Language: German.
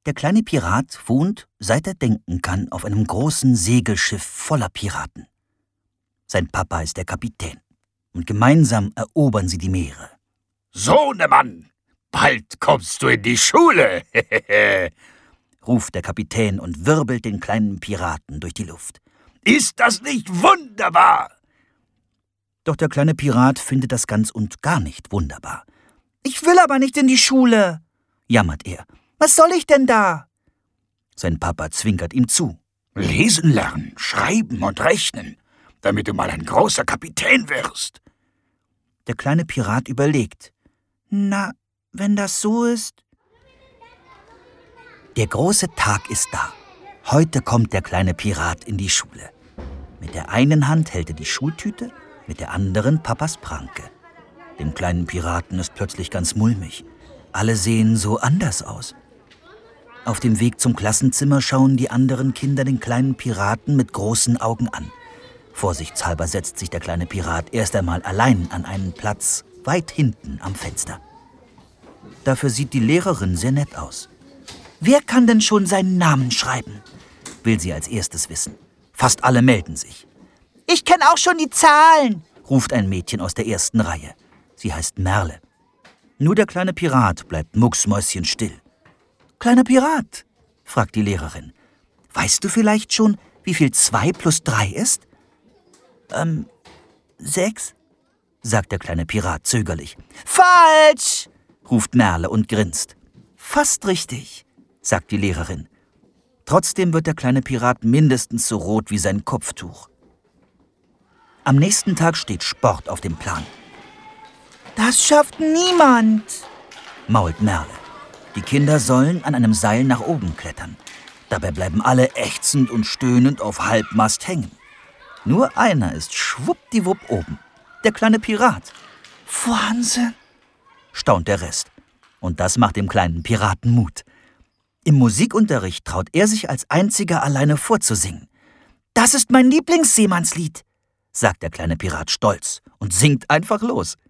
Der kleine Pirat wohnt, seit er denken kann, auf einem großen Segelschiff voller Piraten. Sein Papa ist der Kapitän, und gemeinsam erobern sie die Meere. »Sohnemann, bald kommst du in die Schule«, ruft der Kapitän und wirbelt den kleinen Piraten durch die Luft. »Ist das nicht wunderbar?« Doch der kleine Pirat findet das ganz und gar nicht wunderbar. »Ich will aber nicht in die Schule«, jammert er. »Was soll ich denn da?« Sein Papa zwinkert ihm zu. »Lesen lernen, schreiben und rechnen, damit du mal ein großer Kapitän wirst.« Der kleine Pirat überlegt. »Na, wenn das so ist...« Der große Tag ist da. Heute kommt der kleine Pirat in die Schule. Mit der einen Hand hält er die Schultüte, mit der anderen Papas Pranke. Dem kleinen Piraten ist plötzlich ganz mulmig. Alle sehen so anders aus. Auf dem Weg zum Klassenzimmer schauen die anderen Kinder den kleinen Piraten mit großen Augen an. Vorsichtshalber setzt sich der kleine Pirat erst einmal allein an einen Platz weit hinten am Fenster. Dafür sieht die Lehrerin sehr nett aus. »Wer kann denn schon seinen Namen schreiben?« will sie als erstes wissen. Fast alle melden sich. »Ich kenne auch schon die Zahlen«, ruft ein Mädchen aus der ersten Reihe. Sie heißt Merle. Nur der kleine Pirat bleibt mucksmäuschenstill. »Kleiner Pirat«, fragt die Lehrerin, »weißt du vielleicht schon, wie viel 2 plus 3 ist?« 6, sagt der kleine Pirat zögerlich. »Falsch«, ruft Merle und grinst. »Fast richtig«, sagt die Lehrerin. Trotzdem wird der kleine Pirat mindestens so rot wie sein Kopftuch. Am nächsten Tag steht Sport auf dem Plan. »Das schafft niemand«, mault Merle. Die Kinder sollen an einem Seil nach oben klettern. Dabei bleiben alle ächzend und stöhnend auf Halbmast hängen. Nur einer ist schwuppdiwupp oben, der kleine Pirat. »Wahnsinn«, staunt der Rest. Und das macht dem kleinen Piraten Mut. Im Musikunterricht traut er sich als einziger alleine vorzusingen. »Das ist mein Lieblingsseemannslied«, sagt der kleine Pirat stolz und singt einfach los.